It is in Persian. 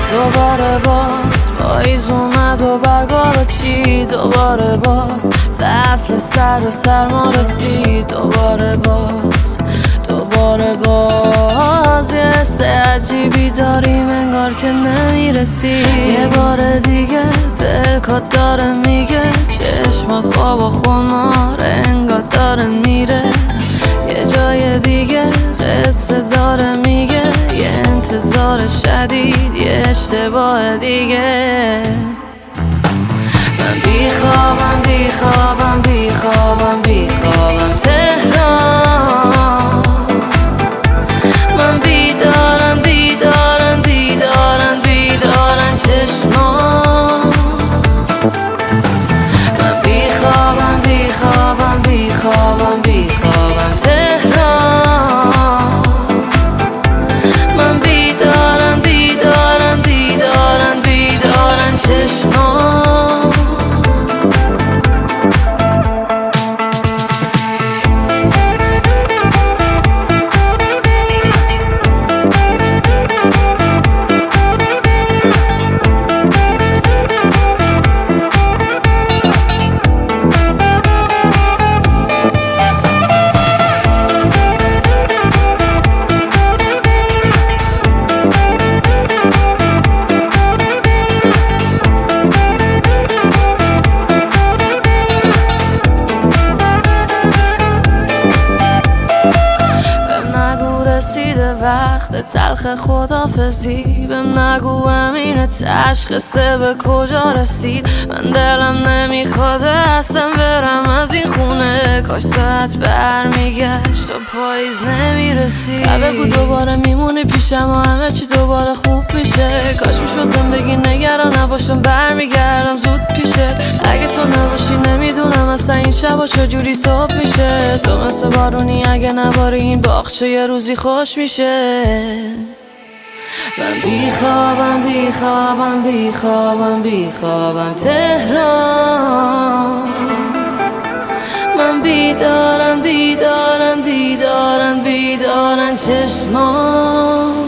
دوباره باز پاییز اومد و برگا رو چید، دوباره باز فصل سر و سرما رسید، دوباره باز یه حس عجیبی داریم انگار که نمیرسی. یه بار دیگه دلکات داره میگه چشمات خواب و خمار انگار داره میره، یه جای دیگه قصه داره میگه یه انتظار شدید یه اشتباه دیگه. من بیخوابم تهران، من بیدارن چشمان. من بیخوابم تهران، من بیدارن چشمان. وقت تلخ خدافزی بهم نگو امین تشخیصه به کجا رسید. من دلم نمیخواد اصلا برم از این خونه، کاش ساعت برمیگشت و پاییز نمیرسید. بگو دوباره میمونی پیشم و همه چی دوباره خوب میشه، کاش میشد بهم بگی نگران نباشم برمیگردم زود پیشت. اگه تو نباشی نمیدونم اصلا این شبا چجوری صبح میشه، تو مثل بارونی اگه نباری این باغچه یه روزی خوش میشه. من بیخوابم تهران، من بیدارن چشمان.